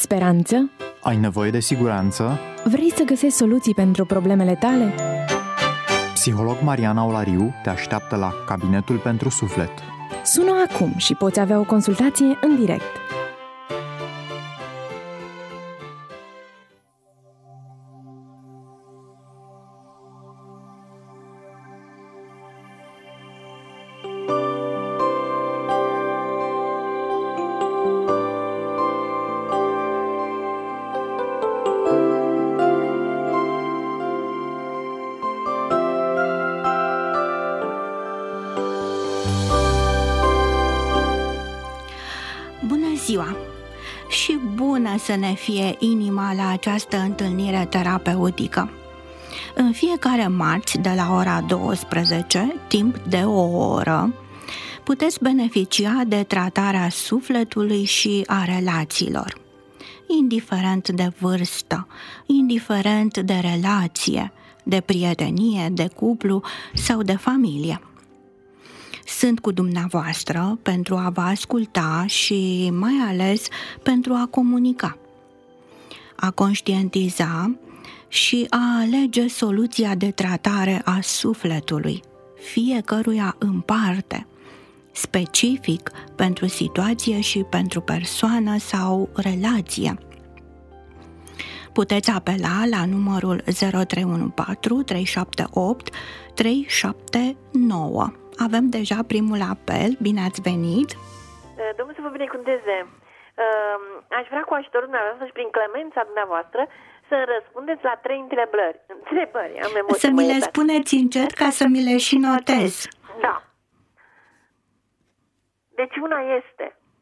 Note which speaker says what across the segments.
Speaker 1: speranță?
Speaker 2: Ai nevoie de siguranță?
Speaker 1: Vrei să găsești soluții pentru problemele tale?
Speaker 2: Psiholog Mariana Olariu te așteaptă la Cabinetul pentru Suflet.
Speaker 1: Sună acum și poți avea o consultație în direct.
Speaker 3: Ziua și bună să ne fie inima la această întâlnire terapeutică. În fiecare marți de la ora 12, timp de o oră, puteți beneficia de tratarea sufletului și a relațiilor. Indiferent de vârstă, indiferent de relație, de prietenie, de cuplu sau de familie. Sunt cu dumneavoastră pentru a vă asculta și mai ales pentru a comunica, a conștientiza și a alege soluția de tratare a sufletului, fiecăruia în parte, specific pentru situație și pentru persoană sau relație. Puteți apela la numărul 0314 378 379. Avem deja primul apel. Bine ați venit!
Speaker 4: Domnul să vă binecuvânteze! Aș vrea cu ajutorul dumneavoastră și prin clemența dumneavoastră să-mi răspundeți la 3 întrebări. Am emoții.
Speaker 3: Să mi le spuneți încet ca să mi le și notez.
Speaker 4: Da. Deci una este...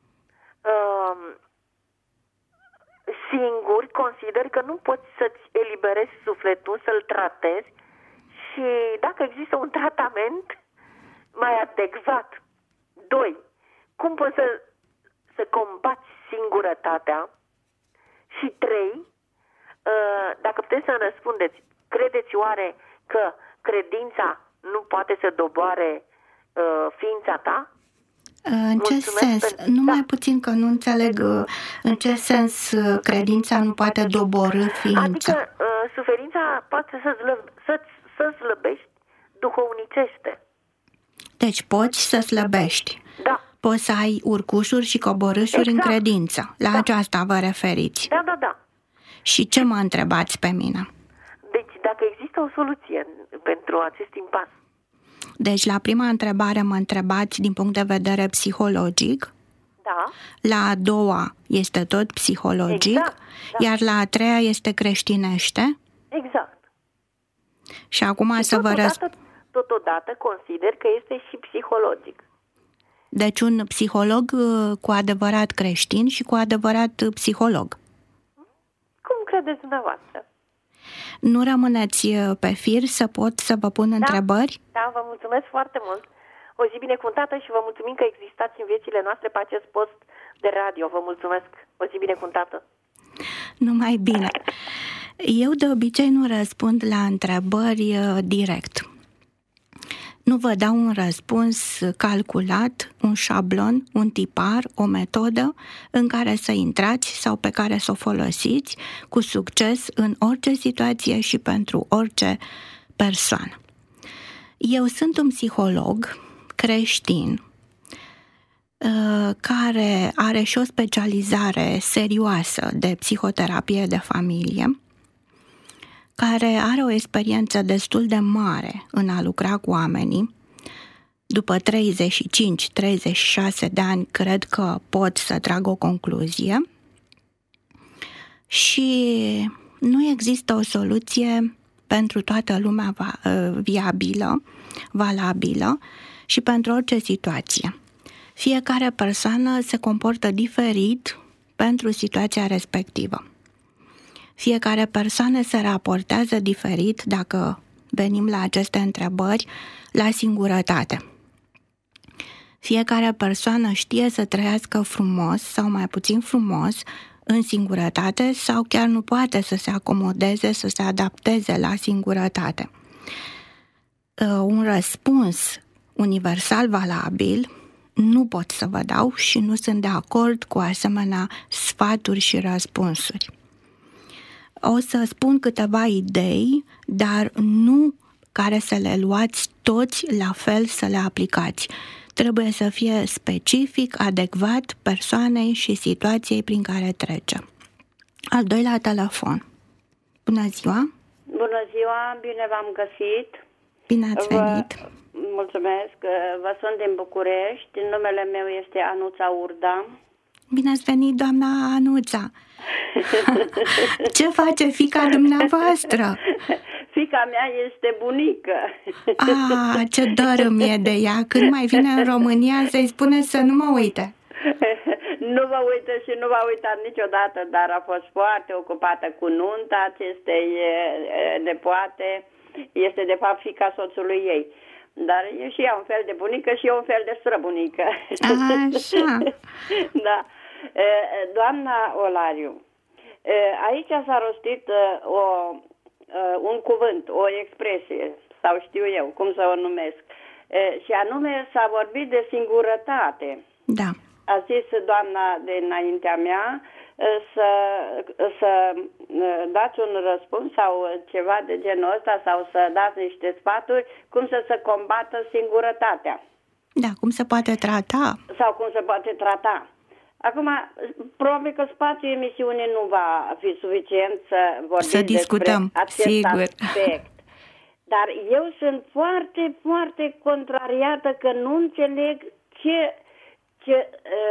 Speaker 4: singur consider că nu poți să-ți eliberezi sufletul, să-l tratezi și dacă există un tratament mai adecvat. 2. Cum poți să combați singurătatea? Și 3. Dacă puteți să-mi răspundeți, credeți oare că credința nu poate să doboare ființa ta?
Speaker 3: În ce sens? Numai puțin că nu înțeleg în ce sens credința nu poate doborî ființa.
Speaker 4: Adică suferința poate să slăbești duhovnicește.
Speaker 3: Deci poți să slăbești.
Speaker 4: Da.
Speaker 3: Poți să ai urcușuri și coborâșuri în credință. La aceasta vă referiți.
Speaker 4: Da.
Speaker 3: Și ce mă întrebați pe mine?
Speaker 4: Deci dacă există o soluție pentru acest impas.
Speaker 3: Deci la prima întrebare mă întrebați din punct de vedere psihologic.
Speaker 4: Da.
Speaker 3: La a doua este tot psihologic.
Speaker 4: Exact, da.
Speaker 3: Iar la a treia este creștinește.
Speaker 4: Exact.
Speaker 3: Și acum să vă răspund.
Speaker 4: Totodată consider că este și psihologic.
Speaker 3: Deci un psiholog cu adevărat creștin și cu adevărat psiholog.
Speaker 4: Cum credeți dumneavoastră?
Speaker 3: Nu rămâneți pe fir să pot să vă pun întrebări?
Speaker 4: Da, vă mulțumesc foarte mult. O zi binecuvântată și vă mulțumim că existați în viețile noastre pe acest post de radio. Vă mulțumesc. O zi binecuvântată.
Speaker 3: Numai bine. Eu de obicei nu răspund la întrebări direct. Nu vă dau un răspuns calculat, un șablon, un tipar, o metodă în care să intrați sau pe care să o folosiți cu succes în orice situație și pentru orice persoană. Eu sunt un psiholog creștin care are și o specializare serioasă de psihoterapie de familie, care are o experiență destul de mare în a lucra cu oamenii. După 35-36 de ani, cred că pot să trag o concluzie. Și nu există o soluție pentru toată lumea viabilă, valabilă și pentru orice situație. Fiecare persoană se comportă diferit pentru situația respectivă. Fiecare persoană se raportează diferit, dacă venim la aceste întrebări, la singurătate. Fiecare persoană știe să trăiască frumos sau mai puțin frumos în singurătate sau chiar nu poate să se acomodeze, să se adapteze la singurătate. Un răspuns universal valabil nu pot să vă dau și nu sunt de acord cu asemenea sfaturi și răspunsuri. O să spun câteva idei, dar nu care să le luați toți la fel să le aplicați. Trebuie să fie specific, adecvat persoanei și situației prin care trece. Al doilea telefon. Bună ziua!
Speaker 5: Bună ziua, bine v-am găsit!
Speaker 3: Bine ați venit!
Speaker 5: Mulțumesc, vă sunt din București, numele meu este Anuța Urda.
Speaker 3: Bine ați venit, doamna Anuța! Ce face fiica dumneavoastră?
Speaker 5: Fiica mea este bunică.
Speaker 3: Ce dor îmi e de ea. Când mai vine în România să-i spuneți să nu mă uite.
Speaker 5: Nu mă uită și nu m-a uitat niciodată, dar a fost foarte ocupată cu nunta acestei nepoate. Este de fapt fiica soțului ei. Dar e și ea un fel de bunică și eu un fel de străbunică.
Speaker 3: Așa.
Speaker 5: Da. Doamna Olariu, aici s-a rostit un cuvânt, o expresie, sau știu eu cum să o numesc, și anume s-a vorbit de singurătate.
Speaker 3: Da.
Speaker 5: A zis doamna de înaintea mea să dați un răspuns sau ceva de genul ăsta sau să dați niște sfaturi cum să se combată singurătatea.
Speaker 3: Da, cum se poate trata.
Speaker 5: Sau cum se poate trata. Acum, probabil că spațiul emisiunii nu va fi suficient să vorbim
Speaker 3: să discutăm,
Speaker 5: despre acest
Speaker 3: sigur.
Speaker 5: aspect. Dar eu sunt foarte, foarte contrariată că nu înțeleg ce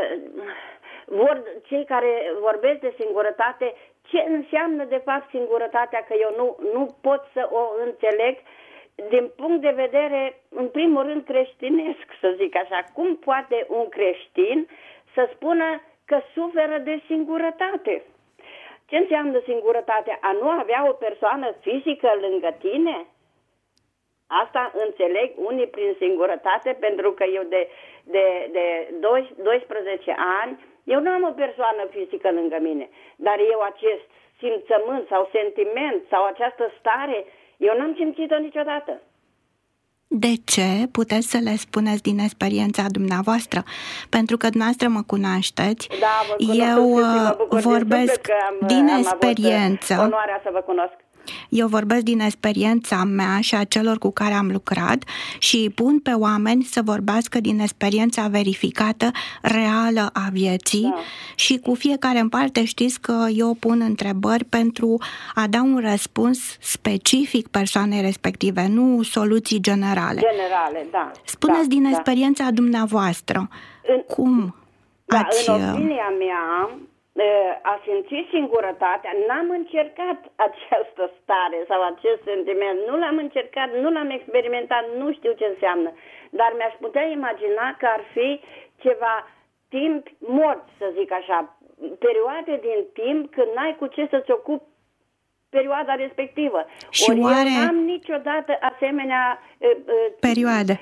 Speaker 5: vor cei care vorbesc de singurătate, ce înseamnă de fapt singurătatea, că eu nu pot să o înțeleg din punct de vedere, în primul rând, creștinesc, să zic așa. Cum poate un creștin să spună că suferă de singurătate? Ce înseamnă singurătatea? A nu avea o persoană fizică lângă tine? Asta înțeleg unii prin singurătate, pentru că eu de 12 ani, eu nu am o persoană fizică lângă mine, dar eu acest simțământ sau sentiment sau această stare, eu n-am simțit-o niciodată.
Speaker 3: De ce? Puteți să le spuneți din experiența dumneavoastră? Pentru că dumneavoastră mă cunoașteți.
Speaker 5: Da, vă cunosc,
Speaker 3: eu vorbesc din experiență.
Speaker 5: Avut onoarea să vă cunosc.
Speaker 3: Eu vorbesc din experiența mea și a celor cu care am lucrat și pun pe oameni să vorbească din experiența verificată, reală a vieții. Da. Și cu fiecare în parte știți că eu pun întrebări pentru a da un răspuns specific persoanei respective, nu soluții generale.
Speaker 5: Generale, da.
Speaker 3: Spuneți din experiența dumneavoastră, cum ați...
Speaker 5: În opinia mea... a simțit singurătatea, n-am încercat această stare sau acest sentiment, nu l-am încercat, nu l-am experimentat, nu știu ce înseamnă, dar mi-aș putea imagina că ar fi ceva timp mort, să zic așa, perioade din timp când n-ai cu ce să-ți ocupi perioada respectivă.
Speaker 3: Și oare...
Speaker 5: eu n-am niciodată asemenea perioade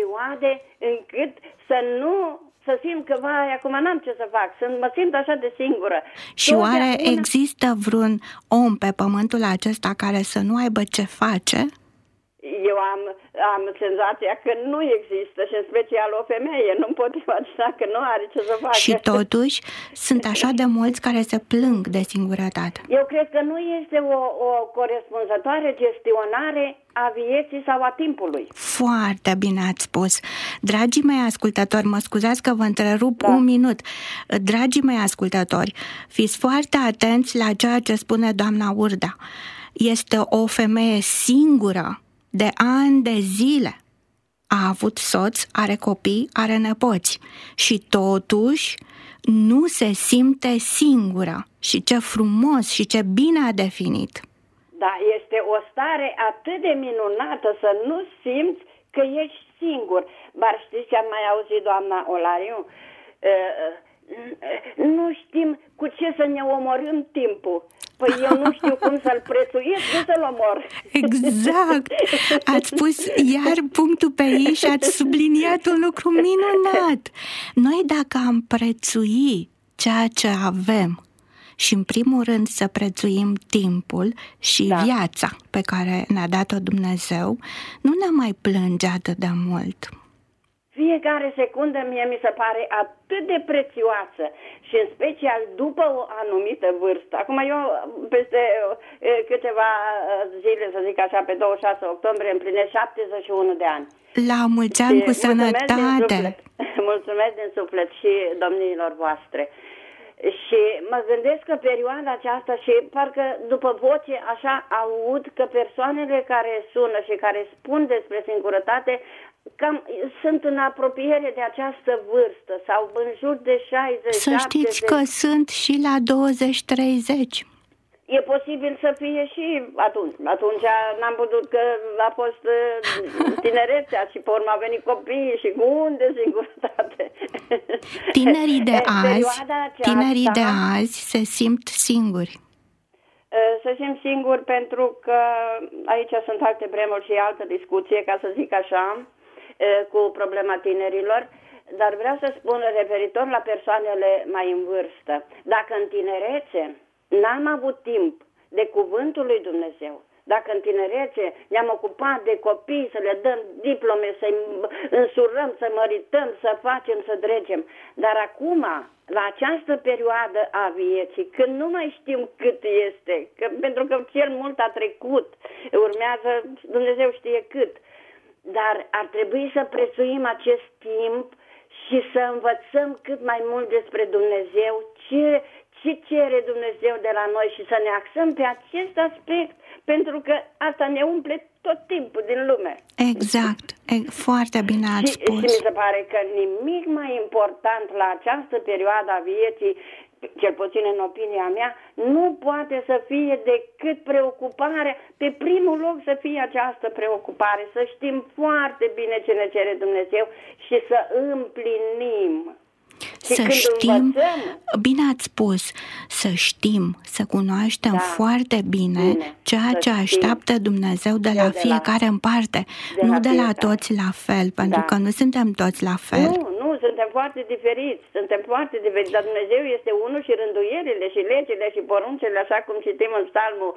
Speaker 5: încât să nu... să simt că, acum n-am ce să fac, mă simt așa de singură.
Speaker 3: Și oare există vreun om pe pământul acesta care să nu aibă ce face?
Speaker 5: Eu am senzația că nu există și în special o femeie, nu pot imagina că nu are ce să facă.
Speaker 3: Și totuși sunt așa de mulți care se plâng de singurătate.
Speaker 5: Eu cred că nu este o corespunzătoare gestionare a vieții sau a timpului.
Speaker 3: Foarte bine ați spus. Dragii mei ascultători, mă scuzați că vă întrerup un minut. Dragii mei ascultători, fiți foarte atenți la ceea ce spune doamna Urda. Este o femeie singură de ani de zile. A avut soț, are copii, are nepoți și totuși nu se simte singură. Și ce frumos și ce bine a definit.
Speaker 5: Da, este o stare atât de minunată să nu simți că ești singur. Dar știți ce am mai auzit, doamna Olariu? Nu știm cu ce să ne omorâm timpul. Păi eu nu știu cum să-l prețuiesc, cum să-l omor.
Speaker 3: Exact! Ați pus iar punctul pe ei și ați subliniat un lucru minunat. Noi dacă am prețui ceea ce avem și în primul rând să prețuim timpul și viața pe care ne-a dat-o Dumnezeu, nu ne mai plânge atât de mult.
Speaker 5: fiecare secundă mie mi se pare atât de prețioasă și în special după o anumită vârstă. Acum eu peste câteva zile, să zic așa, pe 26 octombrie împlinesc 71 de ani.
Speaker 3: La mulți ani cu sănătate!
Speaker 5: Mulțumesc din suflet și domniilor voastre. Și mă gândesc că perioada aceasta și parcă după voce așa aud că persoanele care sună și care spun despre singurătate cam sunt în apropiere de această vârstă sau în jur de 60-70.
Speaker 3: Să știți că sunt și la 20-30.
Speaker 5: E posibil să fie și atunci. Atunci n-am putut, că a fost tinerețea și pe urmă a venit copiii și cu unde singurătate.
Speaker 3: Tinerii de azi se simt singuri.
Speaker 5: Se simt singuri pentru că aici sunt alte bremuri și altă discuție, ca să zic așa, cu problema tinerilor. Dar vreau să spun referitor la persoanele mai în vârstă. Dacă în tinerețe n-am avut timp de cuvântul lui Dumnezeu, dacă în tinerețe ne-am ocupat de copii, să le dăm diplome, să-i însurăm, să mărităm, să facem, să dregem, dar acum, la această perioadă a vieții, când nu mai știm cât este, pentru că cel mult a trecut, urmează, Dumnezeu știe cât, dar ar trebui să prețuim acest timp și să învățăm cât mai mult despre Dumnezeu, ce cere Dumnezeu de la noi și să ne axăm pe acest aspect, pentru că asta ne umple tot timpul din lume.
Speaker 3: Exact, foarte bine ați spus.
Speaker 5: Și mi se pare că nimic mai important la această perioadă a vieții, cel puțin în opinia mea, nu poate să fie decât preocuparea, pe primul loc să fie această preocupare, să știm foarte bine ce ne cere Dumnezeu și să împlinim.
Speaker 3: Să știm, bine ați spus, să știm, să cunoaștem foarte bine ceea ce așteaptă Dumnezeu de la fiecare în parte, nu de la toți la fel, pentru că nu suntem toți la fel.
Speaker 5: Nu, suntem foarte diferiți, dar Dumnezeu este unul și rânduielile și legile și poruncile, așa cum citim în Psalmul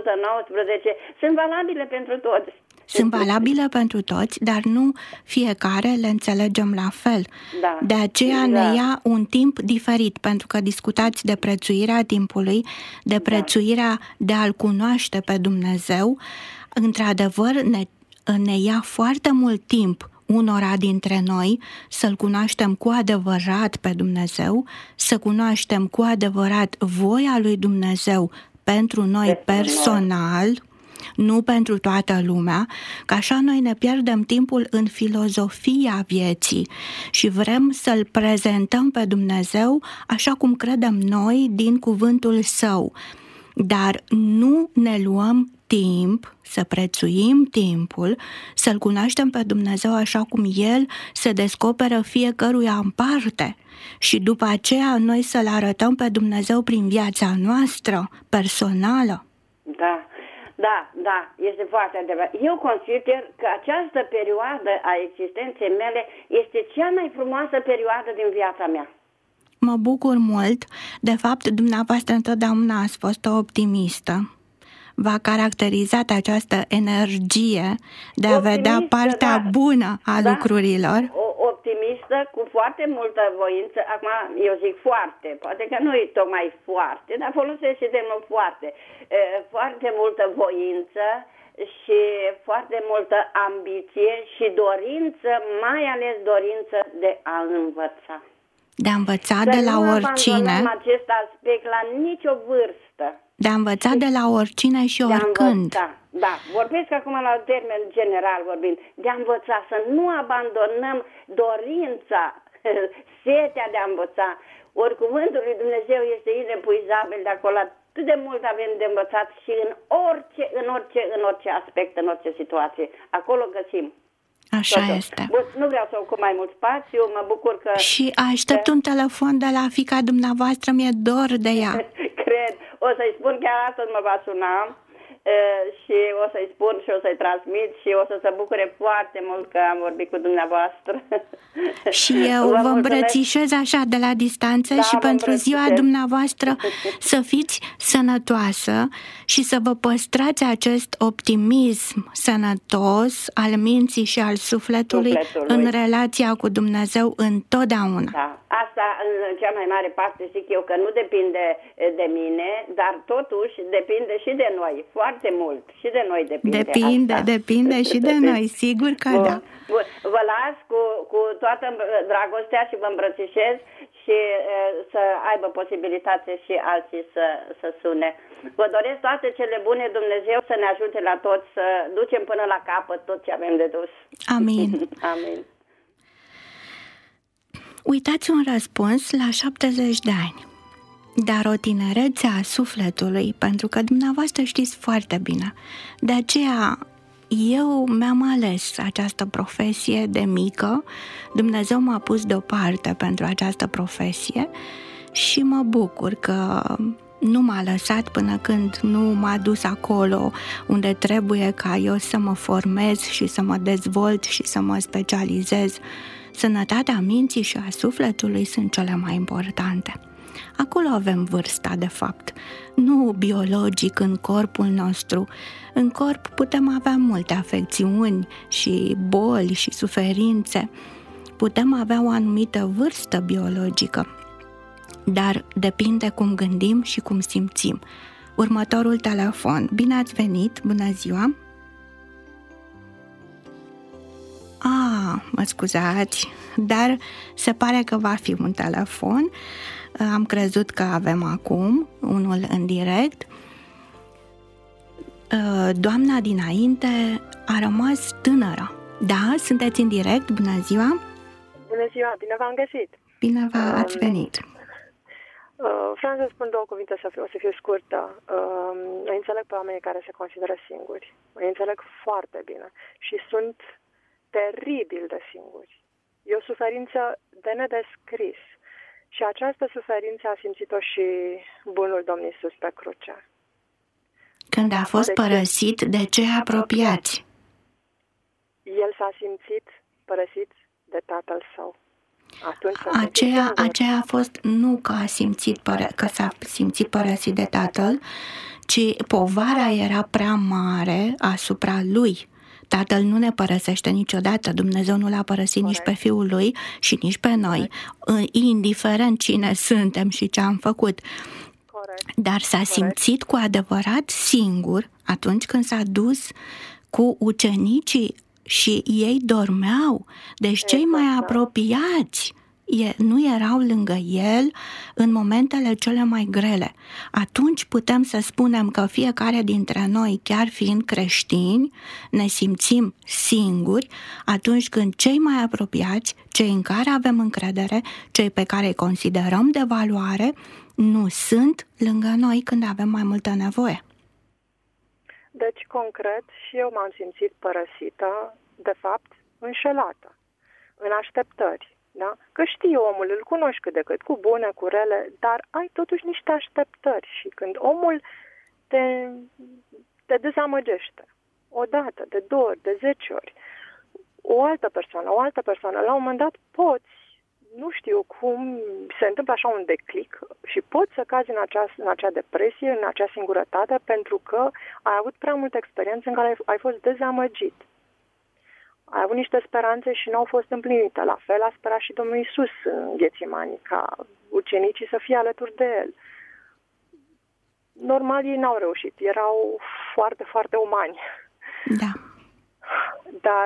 Speaker 5: 119, sunt valabile pentru toți.
Speaker 3: Sunt valabile pentru toți, dar nu fiecare le înțelegem la fel. De aceea ne ia un timp diferit, pentru că discutați de prețuirea timpului, de prețuirea de a-L cunoaște pe Dumnezeu. Într-adevăr, ne ia foarte mult timp unora dintre noi să-L cunoaștem cu adevărat pe Dumnezeu, să cunoaștem cu adevărat voia lui Dumnezeu pentru noi personal, nu pentru toată lumea, că așa noi ne pierdem timpul în filozofia vieții și vrem să-L prezentăm pe Dumnezeu așa cum credem noi din cuvântul Său, dar nu ne luăm timp să prețuim timpul, să-L cunoaștem pe Dumnezeu așa cum El se descoperă fiecăruia în parte și după aceea noi să-L arătăm pe Dumnezeu prin viața noastră personală.
Speaker 5: Da, este foarte adevărat. Eu consider că această perioadă a existenței mele este cea mai frumoasă perioadă din viața mea.
Speaker 3: Mă bucur mult. De fapt, dumneavoastră întotdeauna ați fost o optimistă. V-a caracterizat această energie de a vedea partea bună a lucrurilor.
Speaker 5: Optimistă, cu foarte multă voință. Acum eu zic foarte, poate că nu e tocmai foarte, dar folosesc și termenul foarte. Foarte multă voință și foarte multă ambiție și dorință, mai ales dorință de a învăța.
Speaker 3: De a învăța de la oricine.
Speaker 5: Să nu acest aspect la nicio vârstă.
Speaker 3: De a învăța de la oricine și oricând.
Speaker 5: Da, vorbesc acum la termen general vorbind. De a învăța, să nu abandonăm dorința, setea de a învăța. Ori cuvântul lui Dumnezeu este inepuizabil, de acolo atât de mult avem de învățat și în orice aspect, în orice situație. Acolo găsim.
Speaker 3: Așa este.
Speaker 5: Bun, nu vreau să ocup mai mult spațiu, mă bucur că...
Speaker 3: Și aștept un telefon de la fiica dumneavoastră, mi-e dor de ea.
Speaker 5: Cred, o să-i spun chiar astăzi mă va suna și o să-i spun și o să-i transmit și o să se bucure foarte mult că am vorbit cu dumneavoastră.
Speaker 3: Și eu vă îmbrățișez așa de la distanță și pentru ziua dumneavoastră să fiți sănătoasă și să vă păstrați acest optimism sănătos al minții și al sufletului în relația cu Dumnezeu întotdeauna.
Speaker 5: Da. Asta, în cea mai mare parte, zic eu că nu depinde de mine, dar totuși depinde și de noi, foarte mult. Și de noi
Speaker 3: depinde și de noi, sigur că da.
Speaker 5: Vă las cu toată dragostea și vă îmbrățișez și să aibă posibilitate și alții să sune. Vă doresc toate cele bune, Dumnezeu să ne ajute la toți să ducem până la capăt tot ce avem de dus.
Speaker 3: Amin.
Speaker 5: Amin.
Speaker 3: Uitați un răspuns la 70 de ani, dar o tinerețe a sufletului, pentru că dumneavoastră știți foarte bine. De aceea eu mi-am ales această profesie de mică, Dumnezeu m-a pus deoparte pentru această profesie și mă bucur că nu m-a lăsat până când nu m-a dus acolo unde trebuie ca eu să mă formez și să mă dezvolt și să mă specializez. Sănătatea minții și a sufletului sunt cele mai importante. Acolo avem vârsta, de fapt, nu biologic în corpul nostru. În corp putem avea multe afecțiuni și boli și suferințe. Putem avea o anumită vârstă biologică, dar depinde cum gândim și cum simțim. Următorul telefon. Bine ați venit, bună ziua! Mă scuzați, dar se pare că va fi un telefon. Am crezut că avem acum unul în direct. Doamna dinainte a rămas tânără. Da, sunteți în direct, bună ziua!
Speaker 6: Bună ziua, bine v-am găsit!
Speaker 3: Bine ați venit!
Speaker 6: Vreau să spun două cuvinte, o să fiu scurtă. Îi înțeleg pe oamenii care se consideră singuri. Îi înțeleg foarte bine și sunt teribil de singuri. E o suferință de nedescris. Și această suferință a simțit-o și bunul Domn Iisus pe cruce.
Speaker 3: Când a fost părăsit de cei apropiați.
Speaker 6: El s-a simțit părăsit de Tatăl Său.
Speaker 3: Aceea a fost nu că că s-a simțit părăsit de Tatăl, ci povara era prea mare asupra lui. Tatăl nu ne părăsește niciodată, Dumnezeu nu l-a părăsit nici pe Fiul Lui și nici pe noi, indiferent cine suntem și ce am făcut. Dar s-a simțit cu adevărat singur atunci când s-a dus cu ucenicii și ei dormeau. Deci cei mai apropiați nu erau lângă el în momentele cele mai grele. Atunci putem să spunem că fiecare dintre noi, chiar fiind creștini, ne simțim singuri atunci când cei mai apropiați, cei în care avem încredere, cei pe care îi considerăm de valoare, nu sunt lângă noi când avem mai multă nevoie.
Speaker 6: Deci, concret, și eu m-am simțit părăsită, de fapt, înșelată, în așteptări. Da? Că știi omul, îl cunoști cât de cât, cu bune, cu rele, dar ai totuși niște așteptări și când omul te dezamăgește, o dată, de 2 ori, de 10 ori, o altă persoană, la un moment dat poți, nu știu cum, se întâmplă așa un declic și poți să cazi în acea depresie, în acea singurătate, pentru că ai avut prea multe experiențe în care ai fost dezamăgit. Ai avut niște speranțe și n-au fost împlinite. La fel a sperat și Domnul Iisus în Ghețimani, ca ucenicii să fie alături de El. Normal, ei n-au reușit. Erau foarte, foarte umani.
Speaker 3: Da.
Speaker 6: Dar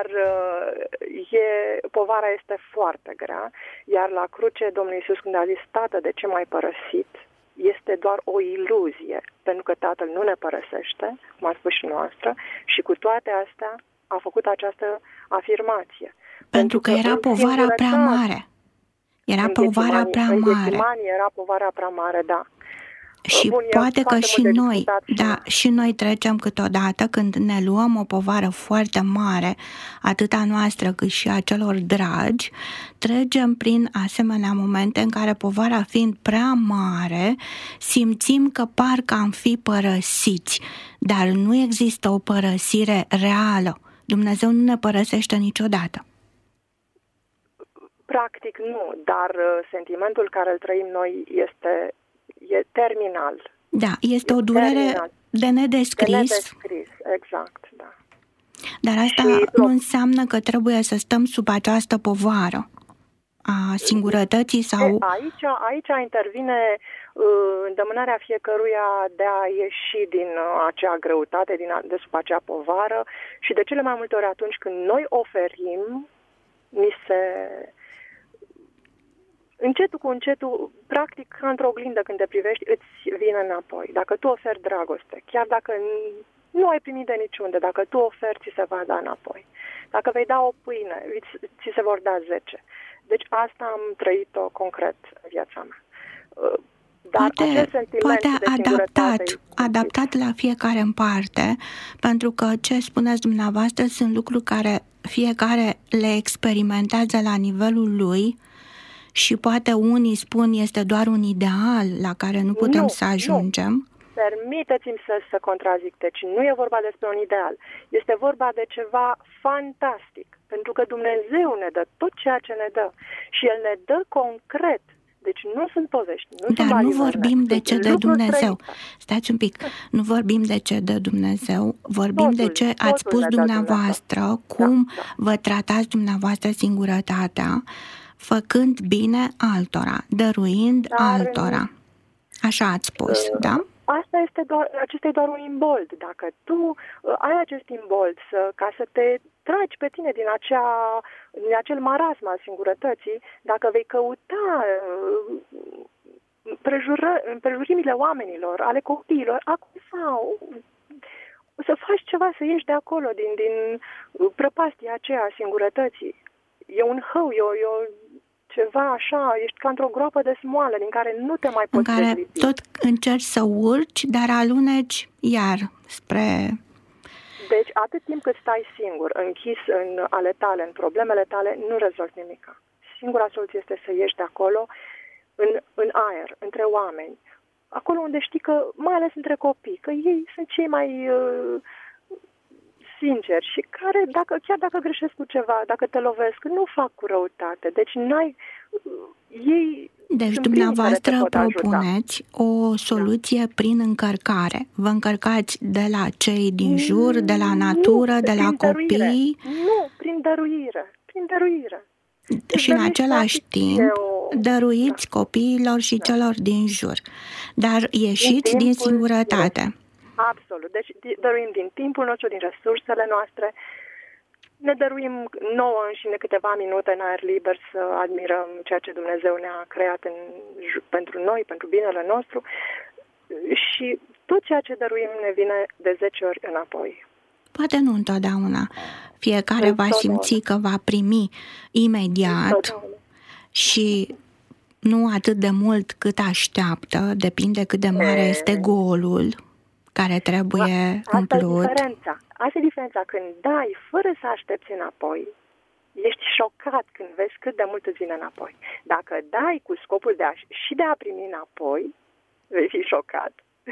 Speaker 6: povara este foarte grea. Iar la cruce, Domnul Iisus, când a zis, Tată, de ce m-ai părăsit? Este doar o iluzie, pentru că Tatăl nu ne părăsește, cum a spus și noastră, și cu toate astea a făcut această afirmație.
Speaker 3: Pentru că era povara prea mare. Era povara prea mare.
Speaker 6: Era povara prea mare, da.
Speaker 3: Și poate că și noi, și noi trecem câteodată când ne luăm o povară foarte mare, atât a noastră cât și a celor dragi, trecem prin asemenea momente în care povara fiind prea mare, simțim că parcă am fi părăsiți. dar nu există o părăsire reală. Dumnezeu nu ne părăsește niciodată.
Speaker 6: Practic nu, dar sentimentul care îl trăim noi e terminal.
Speaker 3: Da, este o durere terminal. De nedescris.
Speaker 6: De nedescris, exact, da.
Speaker 3: Dar asta nu înseamnă că trebuie să stăm sub această povară a singurătății sau...
Speaker 6: Aici intervine îndemânarea fiecăruia de a ieși din acea greutate, de sub acea povară și de cele mai multe ori atunci când noi oferim, încetul cu încetul, practic ca într-o oglindă când te privești, îți vine înapoi. Dacă tu oferi dragoste, chiar dacă nu ai primit de niciunde, dacă tu oferi, ți se va da înapoi. Dacă vei da o pâine, ți se vor da 10. Deci asta am trăit-o concret în viața mea. Dar
Speaker 3: poate adaptat la fiecare în parte, pentru că ce spuneți dumneavoastră sunt lucruri care fiecare le experimentează la nivelul lui și poate unii spun este doar un ideal la care nu putem să ajungem.
Speaker 6: Nu. Permiteți-mi să contrazic, deci nu e vorba despre un ideal, este vorba de ceva fantastic, pentru că Dumnezeu ne dă tot ceea ce ne dă și El ne dă concret, deci nu sunt povești.
Speaker 3: Dar nu vorbim de ce dă Dumnezeu. Stați un pic, nu vorbim de ce dă Dumnezeu, vorbim de ce ați spus dumneavoastră, cum vă tratați dumneavoastră singurătatea, făcând bine altora, dăruind altora. Așa ați spus, da?
Speaker 6: Acesta e doar un imbold. Dacă tu ai acest imbold ca să te tragi pe tine din acel marasm al singurătății, dacă vei căuta împrejurimile oamenilor, ale copiilor, să faci ceva, să ieși de acolo, din prăpastia aceea a singurătății. E un hău, ceva așa, ești ca într-o groapă de smoală din care nu te mai poți dezlipi.
Speaker 3: În care tot încerci să urci, dar aluneci iar spre...
Speaker 6: Deci atât timp cât stai singur, închis în ale tale, în problemele tale, nu rezolvi nimic. Singura soluție este să ieși de acolo, în aer, între oameni. Acolo unde știi că, mai ales între copii, că ei sunt cei mai... sinceri și care, chiar dacă greșesc cu ceva, dacă te lovesc, nu fac cu răutate. Deci
Speaker 3: Deci dumneavoastră propuneți o soluție prin încărcare. Vă încărcați de la cei din jur, de la natură, de la copii?
Speaker 6: Nu, prin dăruire.
Speaker 3: Și în același timp dăruiți copiilor și celor din jur. Dar ieșiți din singurătate.
Speaker 6: Absolut. Deci dăruim din timpul nostru, din resursele noastre, ne dăruim nouă înșine câteva minute în aer liber să admirăm ceea ce Dumnezeu ne-a creat pentru noi, pentru binele nostru și tot ceea ce dăruim ne vine de 10 ori înapoi.
Speaker 3: Poate nu întotdeauna. Fiecare va simți că va primi imediat și nu atât de mult cât așteaptă, depinde cât de mare este golul care trebuie umplut.
Speaker 6: Asta e diferența. Când dai fără să aștepți înapoi, ești șocat când vezi cât de mult îți vine înapoi. Dacă dai cu scopul de a primi înapoi, vei fi șocat.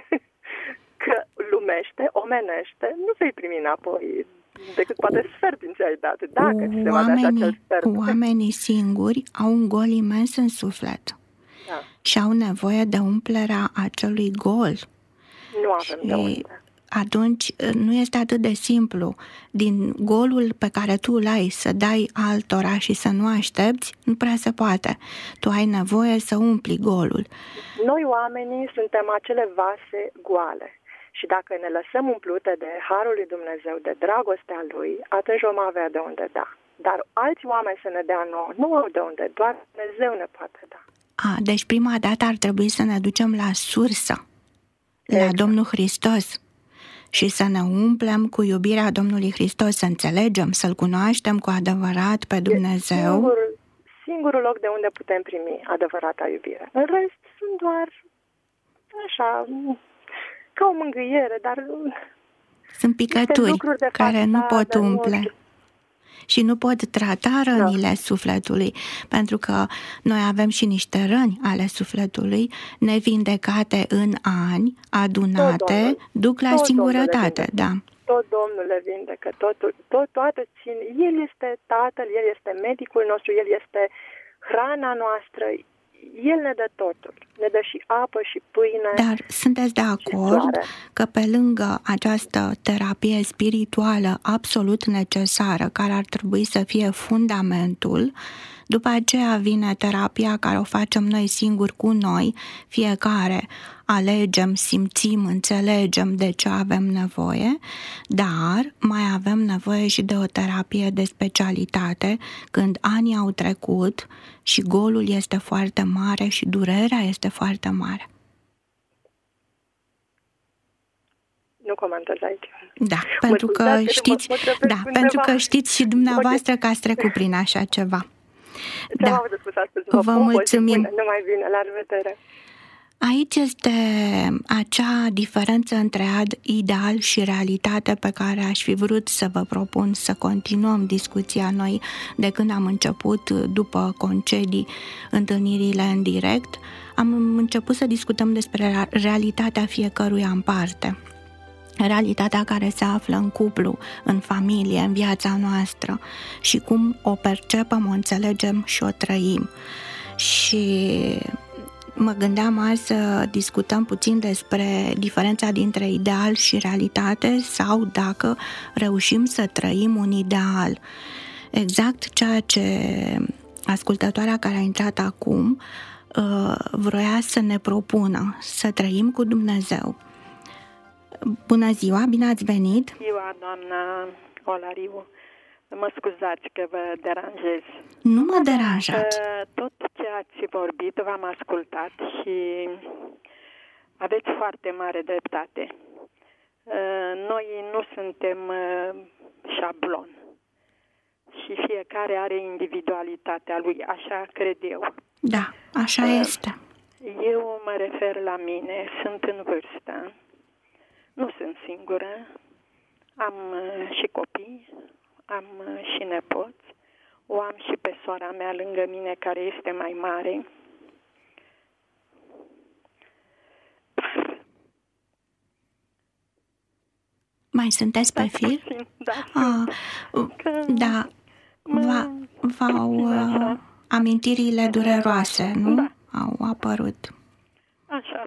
Speaker 6: Că lumește, omenește, nu vei primi înapoi decât poate sfert din ce ai dat. Dacă ți se va da acel sfert.
Speaker 3: Oamenii singuri au un gol imens în suflet. Da. Și au nevoie de umplerea acelui gol.
Speaker 6: Nu avem de unde.
Speaker 3: Atunci nu este atât de simplu. Din golul pe care tu îl ai să dai altora și să nu aștepți, nu prea se poate. Tu ai nevoie să umpli golul.
Speaker 6: Noi oamenii suntem acele vase goale. Și dacă ne lăsăm umplute de harul lui Dumnezeu, de dragostea lui, atunci vom avea de unde da. Dar alți oameni să ne dea nouă, nu au de unde, doar Dumnezeu ne poate da.
Speaker 3: Deci prima dată ar trebui să ne ducem la sursă, la Domnul Hristos și să ne umplem cu iubirea Domnului Hristos, să înțelegem, să-L cunoaștem cu adevărat pe Dumnezeu.
Speaker 6: Singurul loc de unde putem primi adevărata iubire. În rest sunt doar așa, ca o mângâiere, dar
Speaker 3: sunt picături care nu pot umple. și nu pot trata rănile sufletului, pentru că noi avem și niște răni ale sufletului nevindecate în ani, adunate, duc la singurătate, da.
Speaker 6: Tot Domnul le vindecă, toate țin. El este Tatăl, El este medicul nostru, El este hrana noastră, El ne dă totul, ne dă și apă și pâine.
Speaker 3: Dar sunteți de acord că pe lângă această terapie spirituală absolut necesară, care ar trebui să fie fundamentul, după aceea vine terapia care o facem noi singuri cu noi, fiecare alegem, simțim, înțelegem de ce avem nevoie, dar mai avem nevoie și de o terapie de specialitate când anii au trecut și golul este foarte mare și durerea este foarte mare.
Speaker 6: Nu comentez aici.
Speaker 3: Da, pentru că știți, pentru că știți și dumneavoastră că ați trecut prin așa ceva.
Speaker 6: Da.
Speaker 3: Vă mulțumim.
Speaker 6: Numai bine, la revedere.
Speaker 3: Aici este acea diferență între ideal și realitate pe care aș fi vrut să vă propun să continuăm discuția noi de când am început, după concedii, întâlnirile în direct. Am început să discutăm despre realitatea fiecăruia în parte. Realitatea care se află în cuplu, în familie, în viața noastră și cum o percepem, o înțelegem și o trăim. Și mă gândeam azi să discutăm puțin despre diferența dintre ideal și realitate sau dacă reușim să trăim un ideal. Exact ceea ce ascultătoarea care a intrat acum vroia să ne propună, să trăim cu Dumnezeu. Bună ziua, bine ați venit!
Speaker 7: Bună ziua, doamna Olariu. Mă scuzați că vă deranjez.
Speaker 3: Nu mă deranjați.
Speaker 7: Tot ce ați vorbit v-am ascultat și aveți foarte mare dreptate. Noi nu suntem șablon și fiecare are individualitatea lui, așa cred eu.
Speaker 3: Da, așa este.
Speaker 7: Eu mă refer la mine, sunt în vârstă. Nu sunt singură, am și copii, am și nepoți, o am și pe sora mea lângă mine care este mai mare.
Speaker 3: Mai sunteți pe fir? Da, v-au amintirile dureroase, nu? Da. Au apărut.
Speaker 7: Așa.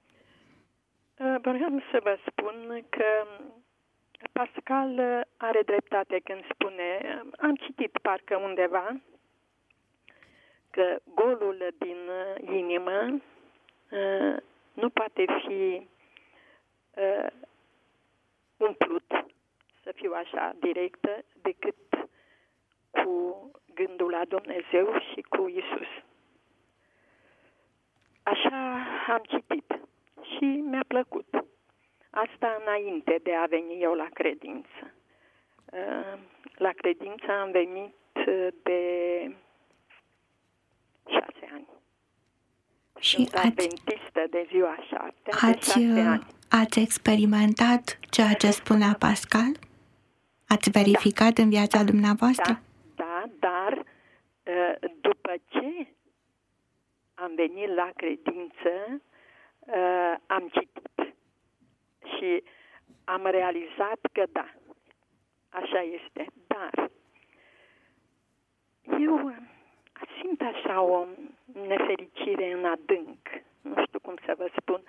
Speaker 7: Vreau să vă spun că Pascal are dreptate când spune, am citit parcă undeva, că golul din inimă nu poate fi umplut, să fiu așa directă, decât cu gândul la Dumnezeu și cu Isus. Așa am citit. Și mi-a plăcut. Asta înainte de a veni eu la credință. La credință am venit de 6 ani.
Speaker 3: Și
Speaker 7: sunt adventistă de ziua 7, de 6 ani.
Speaker 3: Ați experimentat ceea ce spunea Pascal? Ați verificat în viața dumneavoastră?
Speaker 7: Da, dar după ce am venit la credință, am citit și am realizat că da, așa este, dar eu simt așa o nefericire în adânc, nu știu cum să vă spun,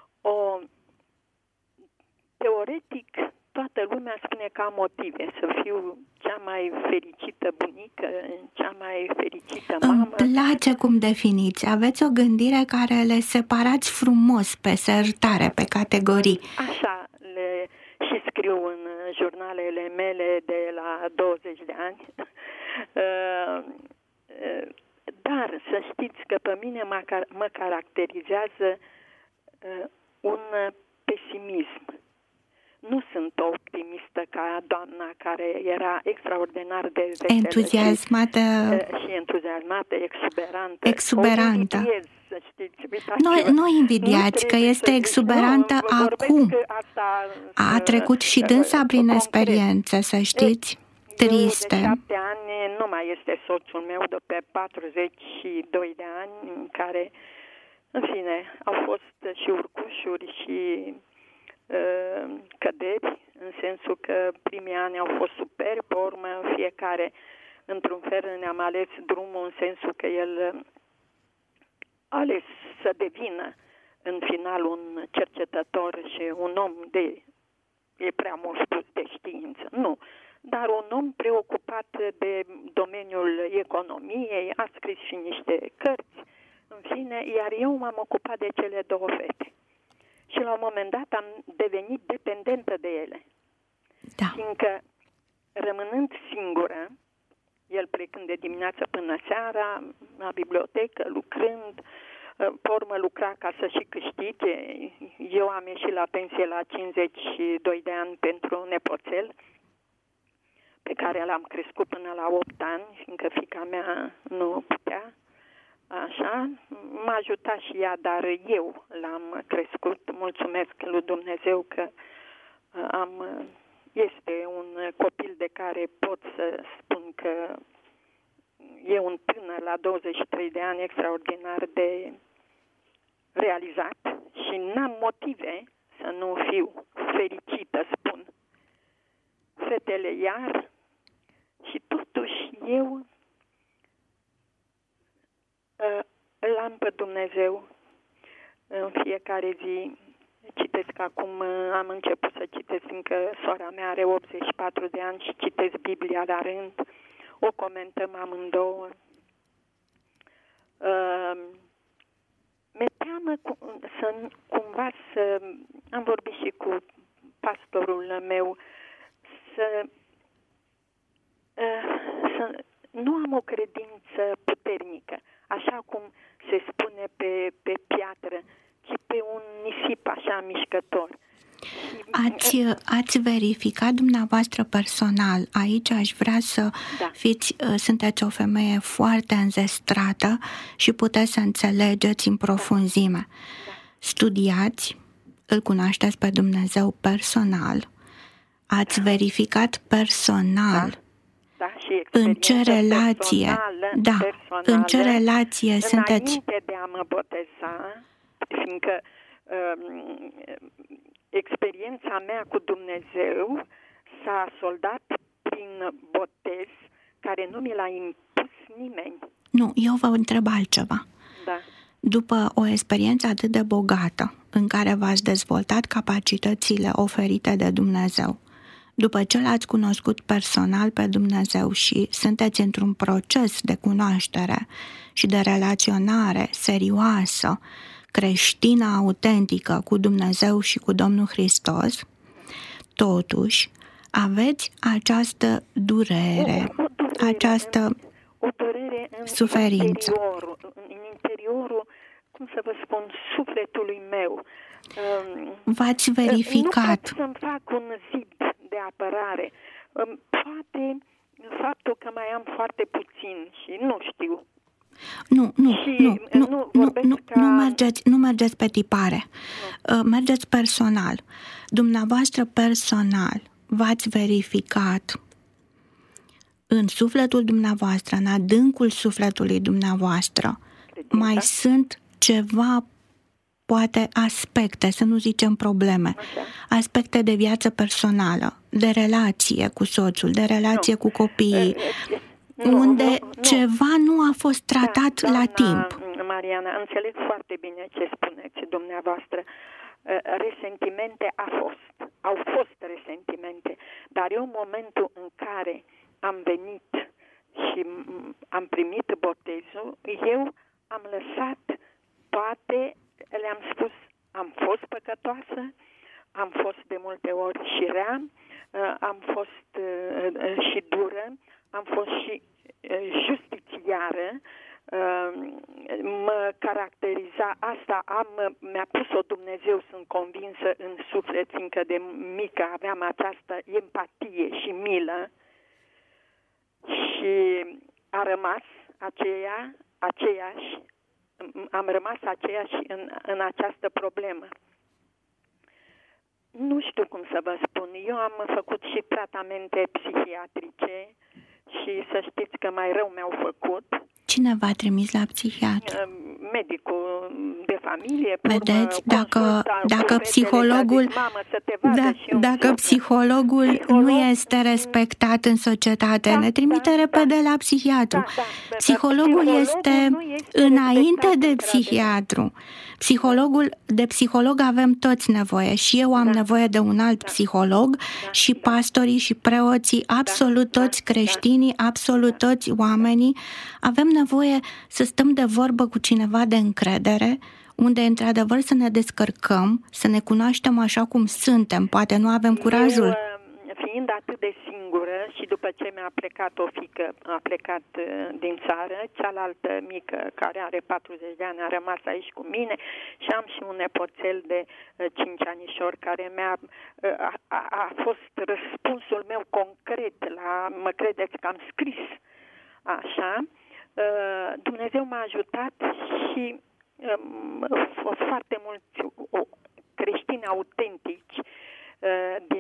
Speaker 7: teoretic toată lumea spune că am motive să fiu cea mai fericită bunică, cea mai fericită mamă.
Speaker 3: Îmi place cum definiți. Aveți o gândire care le separați frumos pe sertare, pe categorii.
Speaker 7: Așa le și scriu în jurnalele mele de la 20 de ani. Dar să știți că pe mine mă caracterizează un pesimism. Nu sunt o optimistă ca doamna care era extraordinar de veselă
Speaker 3: entuziasmată
Speaker 7: și entuziasmată,
Speaker 3: exuberantă.
Speaker 7: Să știți.
Speaker 3: Nu invidiați că este exuberantă acum. A trecut și dânsa prin experiență, să știți. triste.
Speaker 7: De 7 ani nu mai este soțul meu de pe 42 de ani, în care, în fine, au fost și urcușuri și căderi, în sensul că primii ani au fost superi, pe urmă fiecare într-un fel ne-am ales drumul, în sensul că el a ales să devină în final un cercetător și un om e prea mult spus, de știință, nu, dar un om preocupat de domeniul economiei, a scris și niște cărți, în fine, iar eu m-am ocupat de cele două fete. Și la un moment dat am devenit dependentă de ele.
Speaker 3: Da.
Speaker 7: Fiindcă, rămânând singură, el plecând de dimineață până seara, la bibliotecă, lucrând, pe urmă lucra ca să și câștige. Eu am ieșit la pensie la 52 de ani pentru nepoțel, pe care l-am crescut până la 8 ani, fiindcă fiica mea nu putea. Așa, m-a ajutat și ea, dar eu l-am crescut. Mulțumesc lui Dumnezeu că este un copil de care pot să spun că e un tânăr la 23 de ani extraordinar de realizat și n-am motive să nu fiu fericită, spun. Fetele iar și totuși eu l-am pe Dumnezeu în fiecare zi. Citesc acum, am început să citesc, fiindcă sora mea are 84 de ani și citesc Biblia la rând. O comentăm amândouă. Mi-e teamă cumva să... Am vorbit și cu pastorul meu să nu am o credință puternică, așa cum se spune pe piatră, ci pe un nisip așa mișcător.
Speaker 3: Ați verificat dumneavoastră personal, aici aș vrea să fiți, sunteți o femeie foarte înzestrată și puteți să înțelegeți în profunzime. Studiați, îl cunoașteți pe Dumnezeu personal, ați verificat personal în ce relație, în ce relație sunteți.
Speaker 7: Înainte de a mă boteza, fiindcă experiența mea cu Dumnezeu s-a soldat prin botez, care nu mi l-a impus nimeni.
Speaker 3: Nu, eu vă întreb altceva.
Speaker 7: Da.
Speaker 3: După o experiență atât de bogată, în care v-ați dezvoltat capacitățile oferite de Dumnezeu, după ce l-ați cunoscut personal pe Dumnezeu și sunteți într-un proces de cunoaștere și de relaționare serioasă, creștină, autentică cu Dumnezeu și cu Domnul Hristos, totuși aveți această durere, această suferință.
Speaker 7: În interiorul, cum să vă spun, sufletului meu.
Speaker 3: V-ați verificat?
Speaker 7: Nu pot să-mi fac un zid de apărare. Poate faptul că mai am foarte puțin și nu știu.
Speaker 3: Nu mergeți pe tipare. Mergeți personal. Dumneavoastră personal v-ați verificat în sufletul dumneavoastră, în adâncul sufletului dumneavoastră, mai sunt ceva, poate aspecte, să nu zicem probleme, aspecte de viață personală, de relație cu soțul, de relație cu copiii, unde ceva nu a fost tratat la timp.
Speaker 7: Mariana, înțeleg foarte bine ce spuneți dumneavoastră. Resentimente au fost resentimente, dar eu în momentul în care am venit și am primit botezul, eu am lăsat toate, le-am spus, am fost păcătoasă, am fost de multe ori și rea, am fost și dură, am fost și justițiară, mă caracteriza asta, mi-a pus-o Dumnezeu, sunt convinsă, în suflet, fiindcă de mică aveam această empatie și milă și a rămas am rămas aceeași în această problemă. Nu știu cum să vă spun, eu am făcut și tratamente psihiatrice și să știți că mai rău mi-au făcut.
Speaker 3: Cine v-a trimis la psihiatru?
Speaker 7: Medicul de familie.
Speaker 3: Vedeți, dacă psihologul, dacă psihologul nu este respectat în societate, ne trimite repede la psihiatru. Psihologul este înainte de psihiatru. De psiholog avem toți nevoie și eu am nevoie de un alt psiholog și pastorii și preoții, absolut toți creștinii, absolut toți oamenii, avem nevoie să stăm de vorbă cu cineva de încredere, unde într-adevăr să ne descărcăm, să ne cunoaștem așa cum suntem, poate nu avem curajul.
Speaker 7: Fiind atât de singură și după ce mi-a plecat o fiică, a plecat din țară, cealaltă mică care are 40 de ani a rămas aici cu mine și am și un nepoțel de 5 anișor care a fost răspunsul meu concret la, mă credeți că am scris așa, Dumnezeu m-a ajutat și foarte mulți creștini autentici din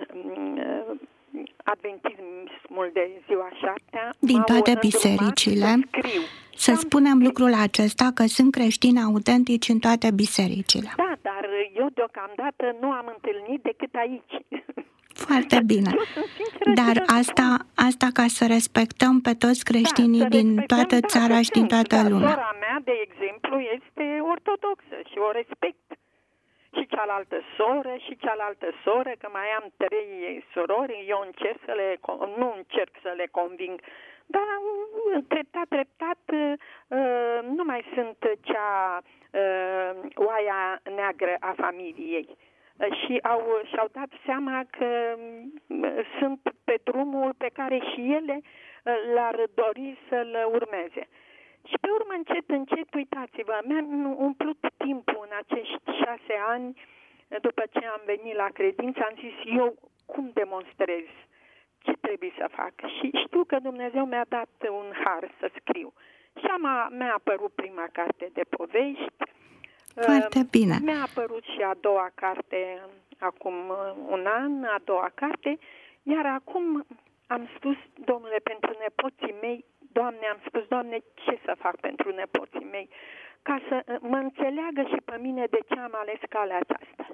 Speaker 7: adventismul de ziua șaptea,
Speaker 3: din toate bisericile, să spunem lucrul acesta, că sunt creștini autentici în toate bisericile.
Speaker 7: Da, dar eu deocamdată nu am întâlnit decât aici.
Speaker 3: Foarte bine. Dar asta ca să respectăm pe toți creștinii din toată țara și din toată lumea.
Speaker 7: Sora mea, de exemplu, este ortodoxă și o respect. Și cealaltă soră și cealaltă soră, că mai am 3 surori, eu nu încerc să le conving, dar treptat nu mai sunt cea oaia neagră a familiei. Și și-au dat seama că sunt pe drumul pe care și ele l-ar dori să-l urmeze. Și pe urmă, încet, uitați-vă, mi-am umplut timpul în acești 6 ani, după ce am venit la credință, am zis, eu cum demonstrez ce trebuie să fac? Și știu că Dumnezeu mi-a dat un har să scriu. Și mi-a apărut prima carte de povești.
Speaker 3: Foarte bine.
Speaker 7: Mi-a apărut și a doua carte acum un an, a doua carte, iar acum am spus, Domnule, pentru nepoții mei, Doamne, ce să fac pentru nepoții mei? Ca să mă înțeleagă și pe mine de ce am ales calea aceasta.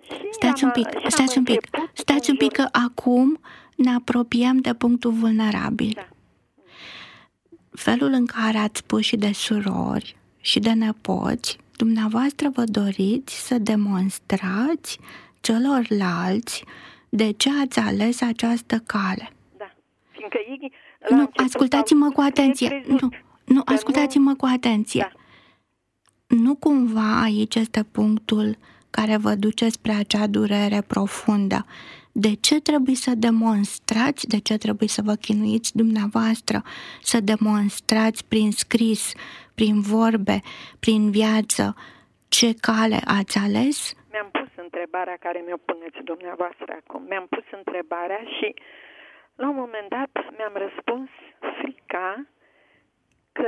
Speaker 3: Stați un pic, că acum ne apropiem de punctul vulnerabil.
Speaker 7: Da.
Speaker 3: Felul în care ați spus și de surori și de nepoți, dumneavoastră vă doriți să demonstrați celorlalți de ce ați ales această cale.
Speaker 7: Da, fiindcă ei...
Speaker 3: Nu, ascultați-mă cu atenție. Nu, ascultați-mă cu atenție.
Speaker 7: Da.
Speaker 3: Nu cumva aici este punctul care vă duce spre acea durere profundă. De ce trebuie să demonstrați, de ce trebuie să vă chinuiți dumneavoastră, să demonstrați prin scris, prin vorbe, prin viață, ce cale ați ales?
Speaker 7: Mi-am pus întrebarea care mi-o puneți dumneavoastră acum. Mi-am pus întrebarea și la un moment dat mi-am răspuns frica că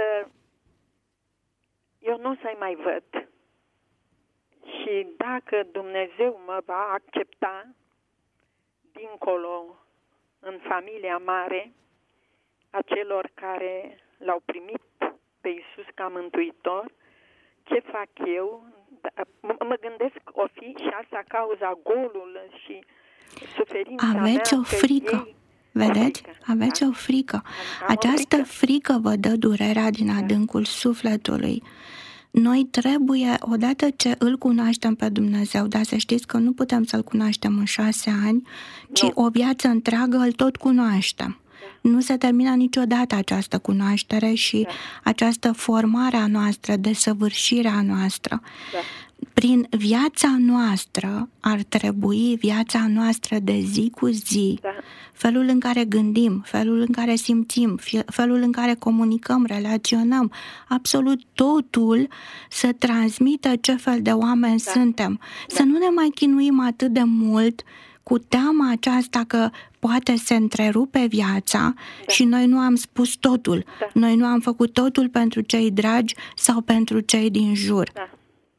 Speaker 7: eu nu o să-i mai văd și dacă Dumnezeu mă va accepta dincolo în familia mare a celor care l-au primit pe Iisus ca mântuitor, ce fac eu? Mă gândesc o fi și asta cauza golul și suferința mea.
Speaker 3: Aveți o frică. Vedeți? Aveți o frică. Această frică vă dă durerea din adâncul sufletului. Noi trebuie, odată ce îl cunoaștem pe Dumnezeu, dar să știți că nu putem să-l cunoaștem în 6 ani, ci o viață întreagă îl tot cunoaștem. Nu se termină niciodată această cunoaștere și această formare a noastră, desăvârșirea a noastră. Prin viața noastră ar trebui viața noastră de zi cu zi, felul în care gândim, felul în care simțim, felul în care comunicăm, relaționăm, absolut totul să transmită ce fel de oameni suntem. Să nu ne mai chinuim atât de mult cu teama aceasta că poate se întrerupe viața și noi nu am spus totul. Noi nu am făcut totul pentru cei dragi sau pentru cei din jur.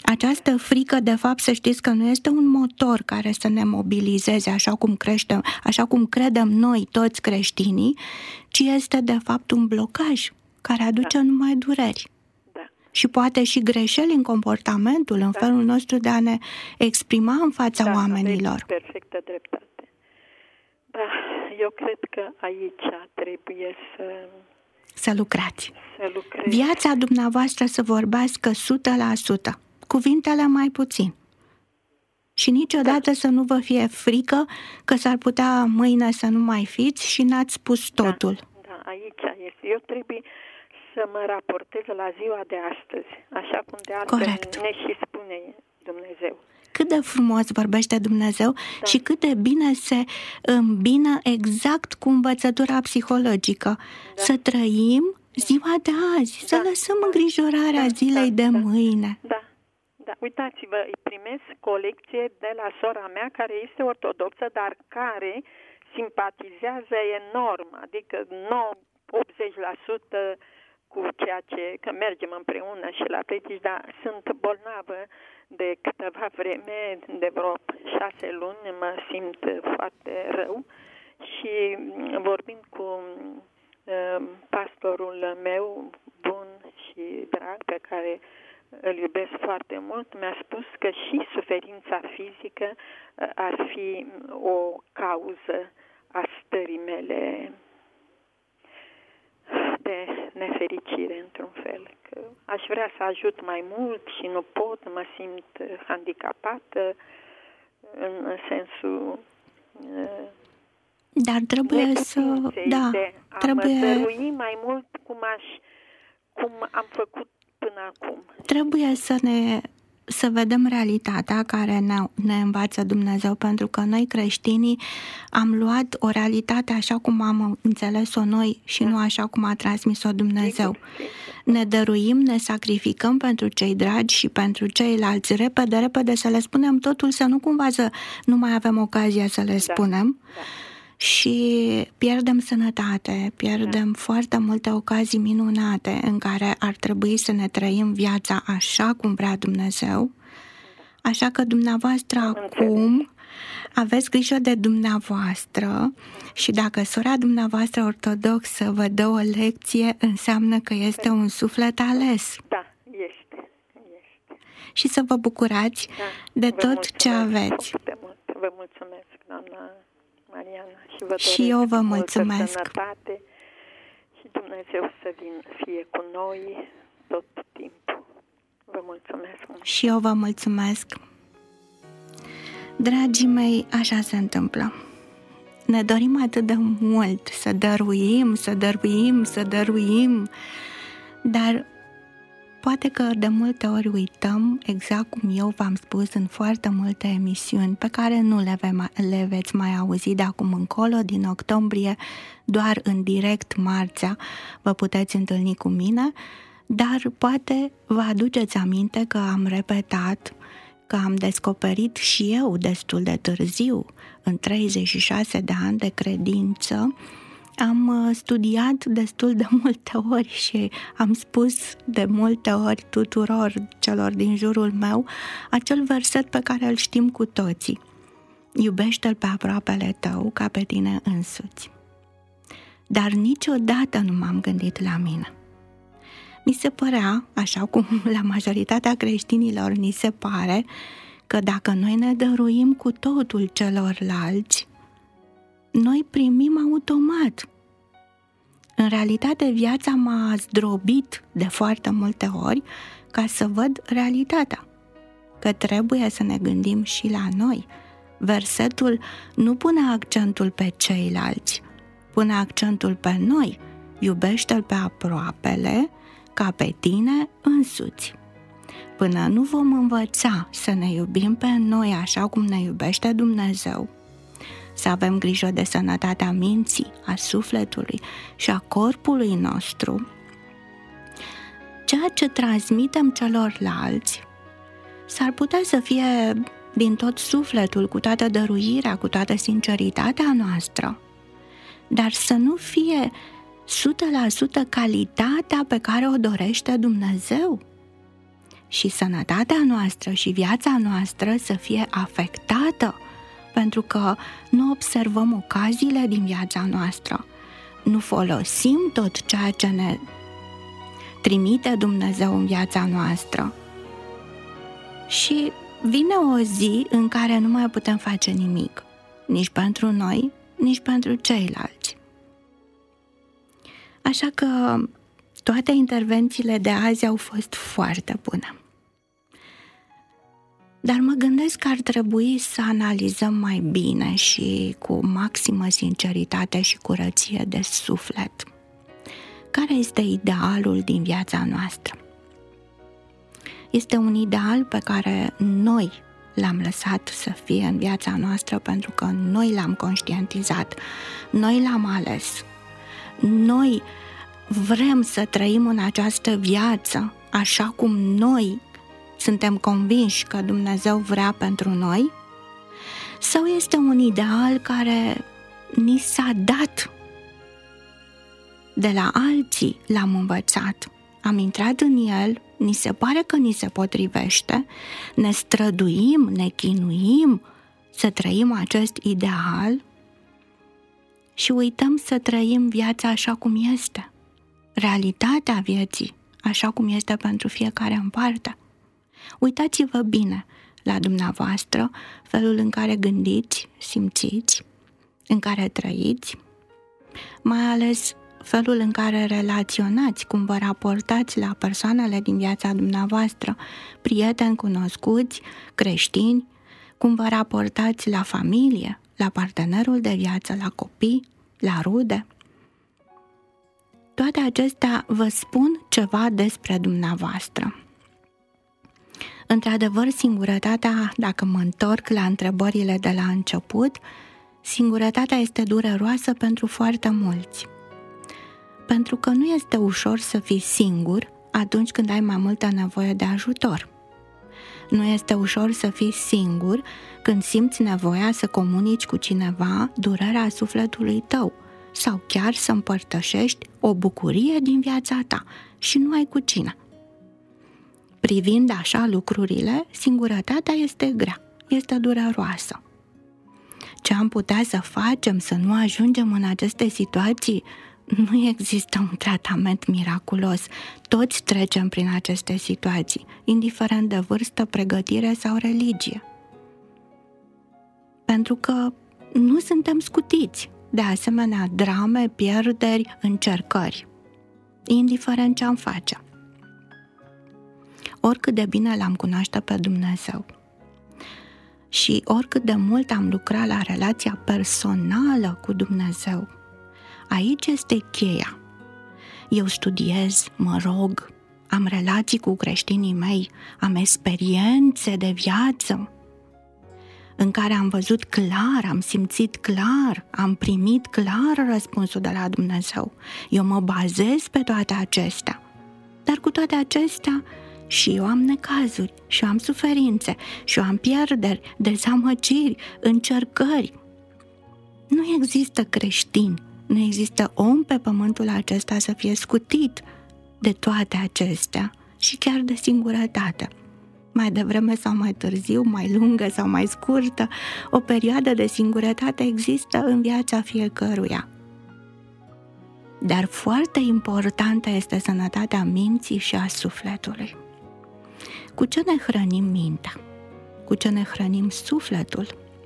Speaker 3: Această frică, de fapt, să știți că nu este un motor care să ne mobilizeze așa cum credem noi toți creștinii, ci este, de fapt, un blocaj care aduce numai dureri. Și poate și greșeli în comportamentul, în felul nostru de a ne exprima în fața oamenilor.
Speaker 7: Perfectă dreptate. Da, eu cred că aici trebuie
Speaker 3: să lucrați.
Speaker 7: Să lucrez.
Speaker 3: Viața dumneavoastră să vorbească 100%, cuvintele mai puțin. Și niciodată să nu vă fie frică că s-ar putea mâine să nu mai fiți și n-ați spus totul.
Speaker 7: Da, aici este. Eu trebuie să mă raportez la ziua de astăzi, așa cum de altfel ne și spune Dumnezeu.
Speaker 3: Cât de frumos vorbește Dumnezeu și cât de bine se îmbină exact cu învățătura psihologică. Să trăim ziua de azi, să lăsăm îngrijorarea zilei de mâine.
Speaker 7: Da. Uitați-vă, îi primesc o lecție de la sora mea care este ortodoxă, dar care simpatizează enorm, adică 80% cu ceea ce, că mergem împreună și la predici, dar sunt bolnavă de câteva vreme, de vreo 6 luni, mă simt foarte rău și vorbind cu pastorul meu bun și drag, pe care îl iubesc foarte mult, mi-a spus că și suferința fizică ar fi o cauză a stării mele de nefericire, într-un fel. Că aș vrea să ajut mai mult și nu pot, mă simt handicapată în sensul
Speaker 3: dar trebuie să
Speaker 7: trebuie mă dărui mai mult cum am făcut până acum.
Speaker 3: Trebuie să vedem realitatea care ne învață Dumnezeu, pentru că noi creștinii am luat o realitate așa cum am înțeles-o noi și nu așa cum a transmis-o Dumnezeu. Ne dăruim, ne sacrificăm pentru cei dragi și pentru ceilalți, repede să le spunem totul, să nu cumva să nu mai avem ocazia să le spunem. Și pierdem sănătate, pierdem foarte multe ocazii minunate în care ar trebui să ne trăim viața așa cum vrea Dumnezeu. Așa că dumneavoastră acum aveți grijă de dumneavoastră și dacă sora dumneavoastră ortodoxă vă dă o lecție, înseamnă că este un suflet ales.
Speaker 7: Da, este.
Speaker 3: Și să vă bucurați de tot ce aveți.
Speaker 7: Vă mulțumesc, doamna Mariana, și vă doresc
Speaker 3: și eu vă mulțumesc.
Speaker 7: Sănătate și Dumnezeu să fie cu noi tot timpul. Vă mulțumesc mult. Și
Speaker 3: eu vă mulțumesc. Dragii mei, așa se întâmplă. Ne dorim atât de mult să dăruim, dar poate că de multe ori uităm, exact cum eu v-am spus în foarte multe emisiuni pe care nu le veți mai auzi de acum încolo, din octombrie, doar în direct marțea vă puteți întâlni cu mine, dar poate vă aduceți aminte că am repetat, că am descoperit și eu destul de târziu, în 36 de ani de credință, am studiat destul de multe ori și am spus de multe ori tuturor celor din jurul meu acel verset pe care îl știm cu toții. Iubește-l pe aproapele tău ca pe tine însuți. Dar niciodată nu m-am gândit la mine. Mi se părea, așa cum la majoritatea creștinilor ni se pare, că dacă noi ne dăruim cu totul celorlalți, noi primim automat. În realitate, viața m-a zdrobit de foarte multe ori ca să văd realitatea, că trebuie să ne gândim și la noi. Versetul nu pune accentul pe ceilalți, pune accentul pe noi. Iubește-l pe aproapele ca pe tine însuți. Până nu vom învăța să ne iubim pe noi așa cum ne iubește Dumnezeu, să avem grijă de sănătatea minții, a sufletului și a corpului nostru, ceea ce transmitem celorlalți s-ar putea să fie din tot sufletul, cu toată dăruirea, cu toată sinceritatea noastră, dar să nu fie 100% calitatea pe care o dorește Dumnezeu. și sănătatea noastră și viața noastră să fie afectată, pentru că nu observăm ocaziile din viața noastră, nu folosim tot ceea ce ne trimite Dumnezeu în viața noastră. Și vine o zi în care nu mai putem face nimic, nici pentru noi, nici pentru ceilalți. Așa că toate intervențiile de azi au fost foarte bune. Dar mă gândesc că ar trebui să analizăm mai bine și cu maximă sinceritate și curăție de suflet care este idealul din viața noastră. Este un ideal pe care noi l-am lăsat să fie în viața noastră pentru că noi l-am conștientizat, noi l-am ales. Noi vrem să trăim în această viață așa cum noi suntem convinși că Dumnezeu vrea pentru noi? Sau este un ideal care ni s-a dat de la alții, l-am învățat, am intrat în el, ni se pare că ni se potrivește, ne străduim, ne chinuim să trăim acest ideal și uităm să trăim viața așa cum este, realitatea vieții așa cum este pentru fiecare în parte. Uitați-vă bine la dumneavoastră, felul în care gândiți, simțiți, în care trăiți, mai ales felul în care relaționați, cum vă raportați la persoanele din viața dumneavoastră, prieteni, cunoscuți, creștini, cum vă raportați la familie, la partenerul de viață, la copii, la rude. Toate acestea vă spun ceva despre dumneavoastră. Într-adevăr, singurătatea, dacă mă întorc la întrebările de la început, singurătatea este dureroasă pentru foarte mulți. Pentru că nu este ușor să fii singur atunci când ai mai multă nevoie de ajutor. Nu este ușor să fii singur când simți nevoia să comunici cu cineva durerea sufletului tău sau chiar să împărtășești o bucurie din viața ta și nu ai cu cine. Privind așa lucrurile, singurătatea este grea, este dureroasă. Ce am putea să facem să nu ajungem în aceste situații? Nu există un tratament miraculos. Toți trecem prin aceste situații, indiferent de vârstă, pregătire sau religie. Pentru că nu suntem scutiți de asemenea drame, pierderi, încercări, indiferent ce am face. Oricât de bine l-am cunoaște pe Dumnezeu și oricât de mult am lucrat la relația personală cu Dumnezeu, aici este cheia. Eu studiez, mă rog, am relații cu creștinii mei, am experiențe de viață în care am văzut clar, am simțit clar, am primit clar răspunsul de la Dumnezeu. Eu mă bazez pe toate acestea. Dar cu toate acestea și eu am necazuri, și eu am suferințe, și eu am pierderi, dezamăgiri, încercări. Nu există creștin, nu există om pe pământul acesta să fie scutit de toate acestea și chiar de singurătate. Mai devreme sau mai târziu, mai lungă sau mai scurtă, o perioadă de singurătate există în viața fiecăruia. Dar foarte importantă este sănătatea minții și a sufletului. Cu ce ne hrănim mintea? Cu ce ne hrănim sufletul?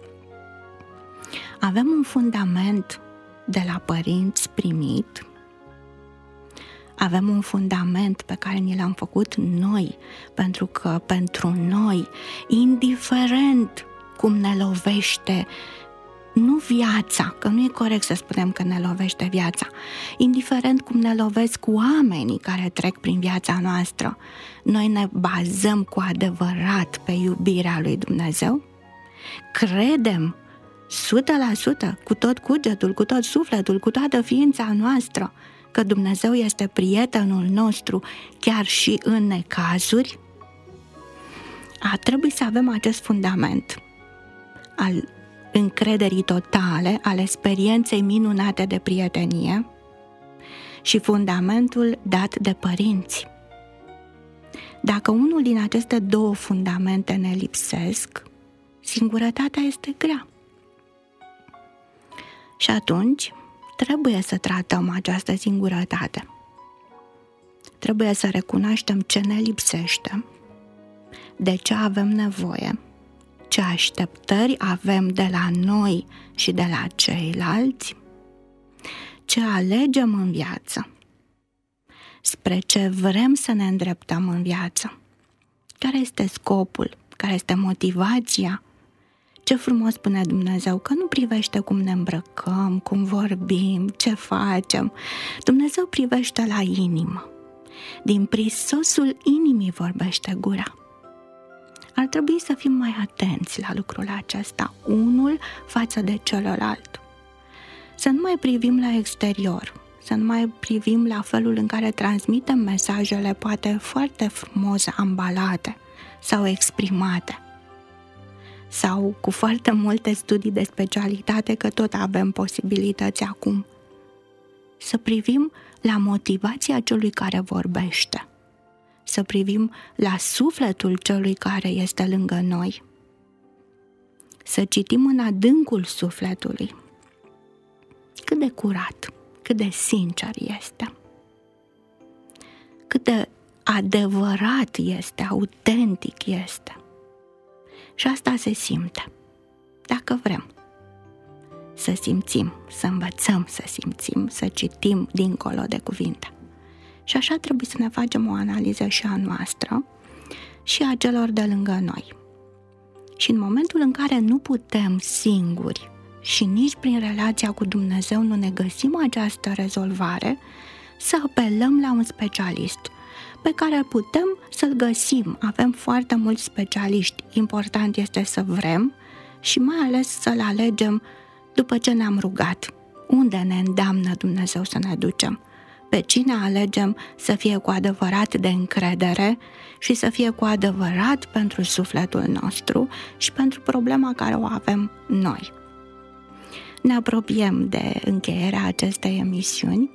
Speaker 3: Avem un fundament de la părinți primit, avem un fundament pe care ni l-am făcut noi, pentru că pentru noi, indiferent cum ne lovește, nu viața, că nu e corect să spunem că ne lovește viața, indiferent cum ne lovesc oamenii care trec prin viața noastră, noi ne bazăm cu adevărat pe iubirea lui Dumnezeu? Credem 100%, cu tot cugetul, cu tot sufletul, cu toată ființa noastră, că Dumnezeu este prietenul nostru chiar și în necazuri? Trebuie să avem acest fundament al încrederii totale, al experienței minunate de prietenie și fundamentul dat de părinți. Dacă unul din aceste două fundamente ne lipsesc, singurătatea este grea. Și atunci trebuie să tratăm această singurătate. Trebuie să recunoaștem ce ne lipsește, de ce avem nevoie, ce așteptări avem de la noi și de la ceilalți, ce alegem în viață, spre ce vrem să ne îndreptăm în viață, care este scopul, care este motivația. Ce frumos spune Dumnezeu, că nu privește cum ne îmbrăcăm, cum vorbim, ce facem. Dumnezeu privește la inimă. Din prisosul inimii vorbește gura. Ar trebui să fim mai atenți la lucrul acesta, unul față de celălalt. Să nu mai privim la exterior, să nu mai privim la felul în care transmitem mesajele, poate foarte frumos ambalate sau exprimate, sau cu foarte multe studii de specialitate, că tot avem posibilități acum. Să privim la motivația celui care vorbește, să privim la sufletul celui care este lângă noi, să citim în adâncul sufletului cât de curat, cât de sincer este, cât de adevărat este, autentic este. Și asta se simte, dacă vrem să simțim, să învățăm să simțim, să citim dincolo de cuvinte. Și așa trebuie să ne facem o analiză și a noastră și a celor de lângă noi. Și în momentul în care nu putem singuri și nici prin relația cu Dumnezeu nu ne găsim această rezolvare, să apelăm la un specialist pe care putem să-l găsim. Avem foarte mulți specialiști. Important este să vrem și mai ales să-l alegem după ce ne-am rugat. Unde ne îndeamnă Dumnezeu să ne ducem? Pe cine alegem să fie cu adevărat de încredere și să fie cu adevărat pentru sufletul nostru și pentru problema care o avem noi. Ne apropiem de încheierea acestei emisiuni.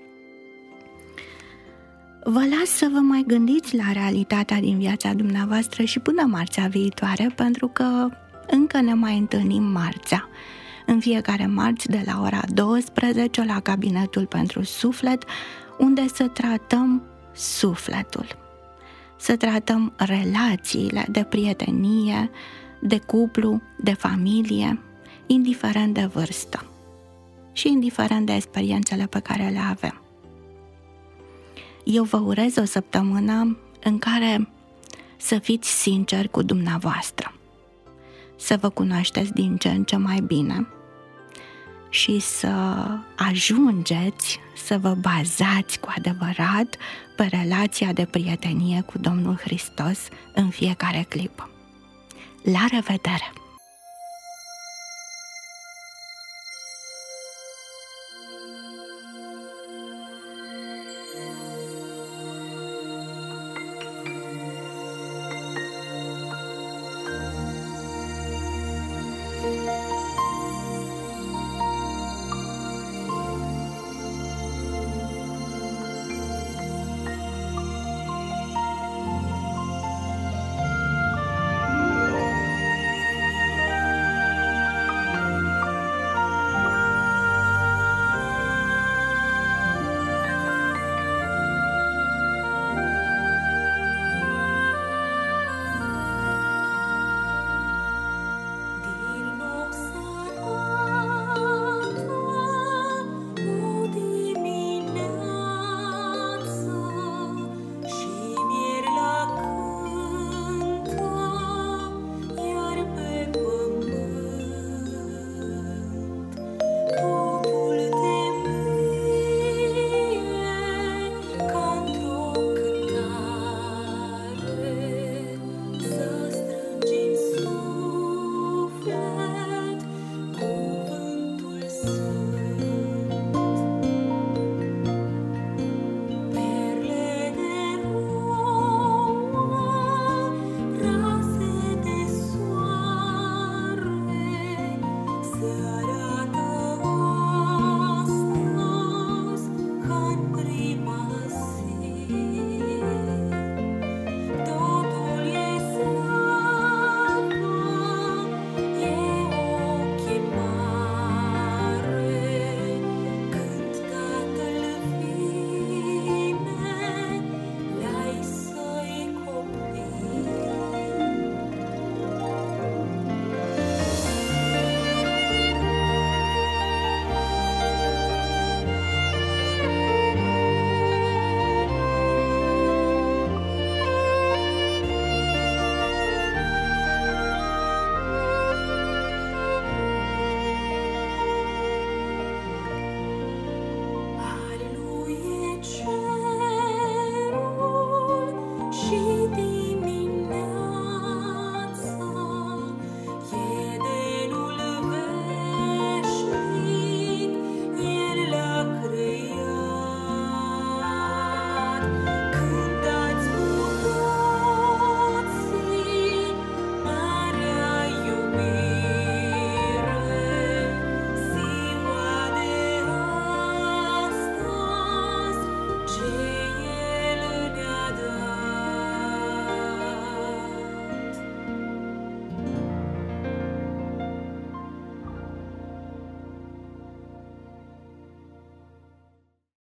Speaker 3: Vă las să vă mai gândiți la realitatea din viața dumneavoastră și până marțea viitoare, pentru că încă ne mai întâlnim marțea. În fiecare marți de la ora 12 la Cabinetul pentru Suflet, unde să tratăm sufletul, să tratăm relațiile de prietenie, de cuplu, de familie, indiferent de vârstă și indiferent de experiențele pe care le avem. Eu vă urez o săptămână în care să fiți sinceri cu dumneavoastră, să vă cunoașteți din ce în ce mai bine și să ajungeți să vă bazați cu adevărat pe relația de prietenie cu Domnul Hristos în fiecare clipă. La revedere!